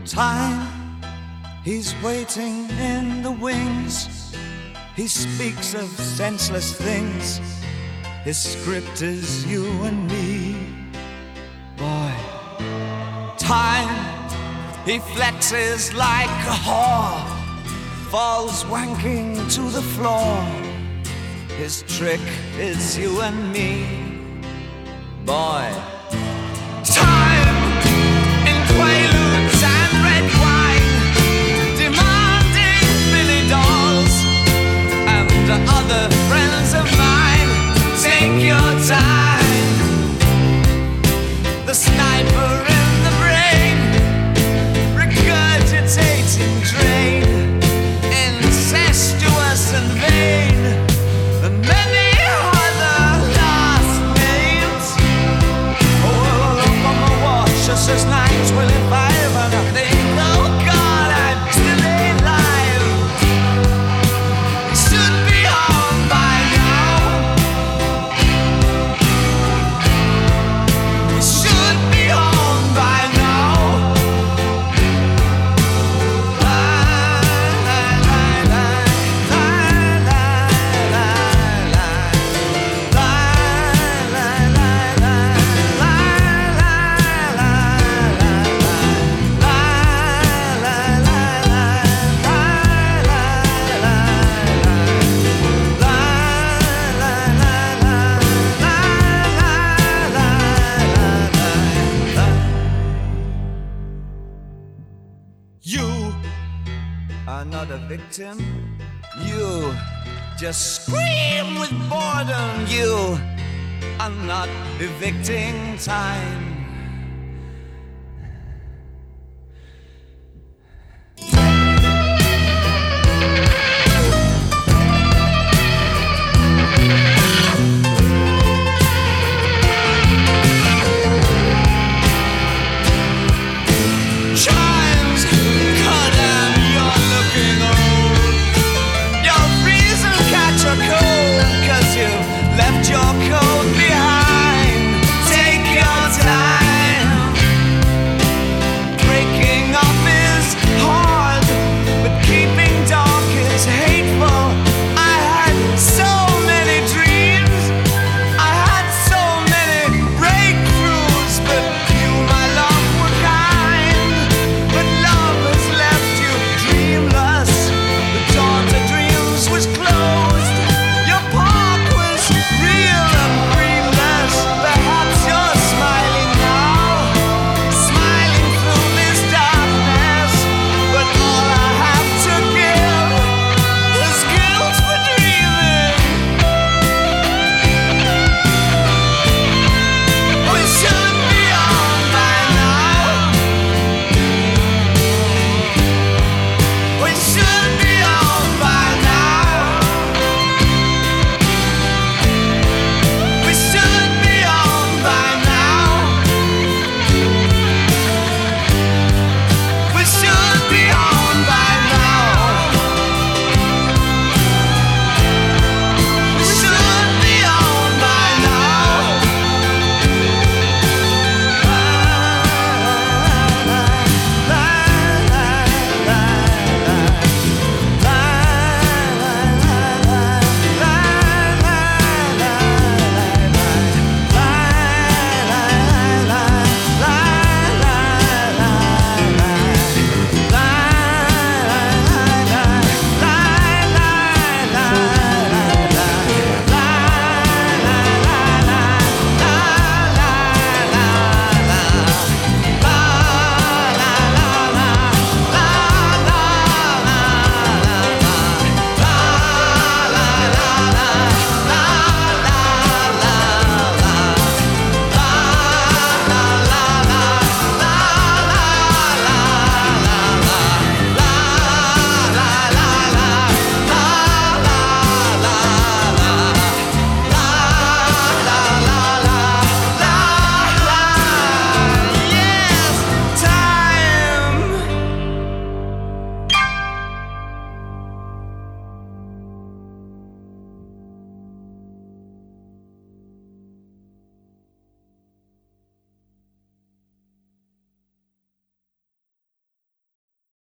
Time, he's waiting in the wings. He speaks of senseless things. His script is you and me. Boy, time, he flexes like a whore, falls wanking to the floor. His trick is you and me. Boy, time, in quaaludes and red wine, demanding Billy dolls and other friends of mine. Take your time. The sniper in the brain, regurgitating drain, incestuous and vain, and many other last names. Oh, look on my watch, it says 9:25, and I think, oh God, I'm still alive. He should be home by now. He should be home by now. You are not a victim. You just scream with boredom. You are not evicting time.